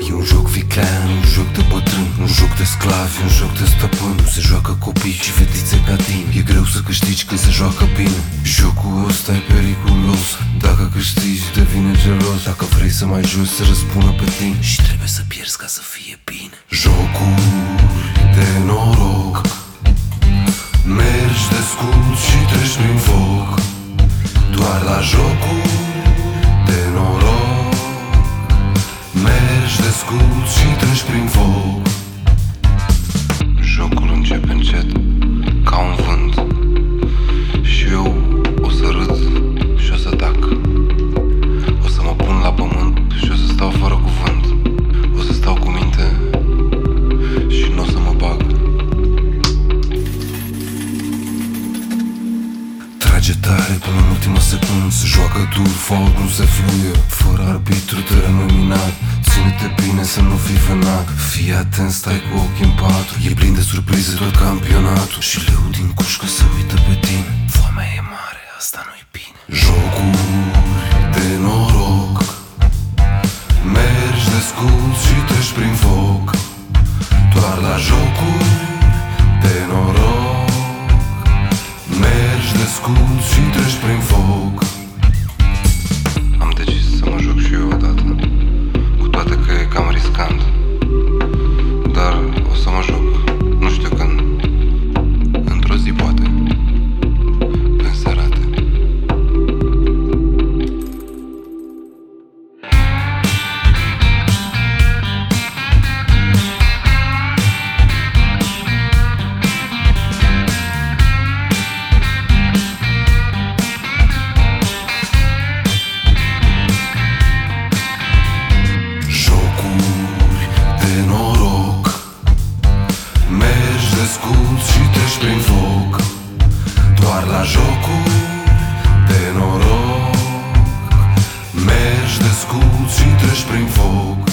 E un joc viclean, un joc de bătrân, un joc de sclavi, un joc de stăpân. Nu se joacă copii și fetițe ca tine. E greu să câștigi când se joacă bine. Jocul ăsta e periculos. Dacă câștigi devine gelos. Dacă vrei să mai joci se răspună pe tine. Și trebuie să pierzi ca să fie bine. Jocuri de noroc. Mergi desculți și treci prin foc. Doar la jocuri de noroc. Mergi desculți și treci prin foc. Jocul începe încet, ca un vânt. Și eu o să râd și o să tac. O să mă pun la pământ și o să stau fără cuvânt. O să stau cu minte și n-o să mă bag. Trage tare până în ultima secundă. Se joacă dur, fault nu se fluie. Fără arbitru teren minat. Ține-te bine să nu fii venat. Fii atent, stai cu ochii în patru. E plin de surprize tot campionatul. Și leu din cușcă se uită pe tine. Foamea e mare, asta nu-i bine. Jocuri de noroc. Mergi desculți și treci prin foc. Doar la jocuri de noroc. Mergi desculți și treci prin foc. Am decis să mă joc și eu odată, cu toate că e cam riscant. Dar o să mă joc, nu știu când. Într-o zi poate, când se arate. Desculți și treci prin foc. Doar la jocuri de noroc. Mergi desculți și treci prin foc.